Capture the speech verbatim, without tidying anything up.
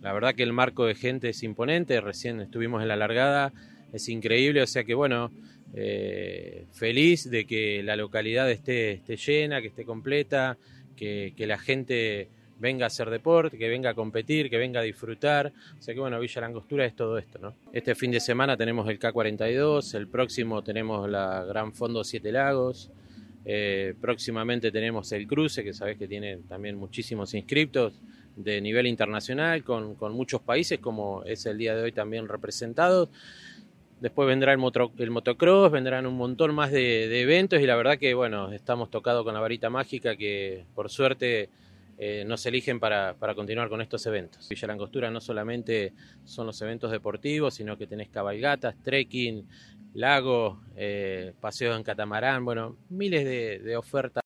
La verdad que el marco de gente es imponente, recién estuvimos en la largada, es increíble, o sea que bueno, eh, feliz de que la localidad esté, esté llena, que esté completa, que, que la gente venga a hacer deporte, que venga a competir, que venga a disfrutar, o sea que bueno, Villa La Angostura es todo esto, ¿no? Este fin de semana tenemos el K cuarenta y dos, el próximo tenemos la Gran Fondo Siete Lagos, eh, próximamente tenemos el cruce, que sabés que tiene también muchísimos inscriptos de nivel internacional, con, con muchos países, como es el día de hoy también representados. Después vendrá el, moto, el motocross, vendrán un montón más de, de eventos y la verdad que bueno, estamos tocados con la varita mágica que por suerte eh, nos eligen para, para continuar con estos eventos. Villa La Angostura no solamente son los eventos deportivos, sino que tenés cabalgatas, trekking, lago, eh, paseos en catamarán, bueno, miles de, de ofertas.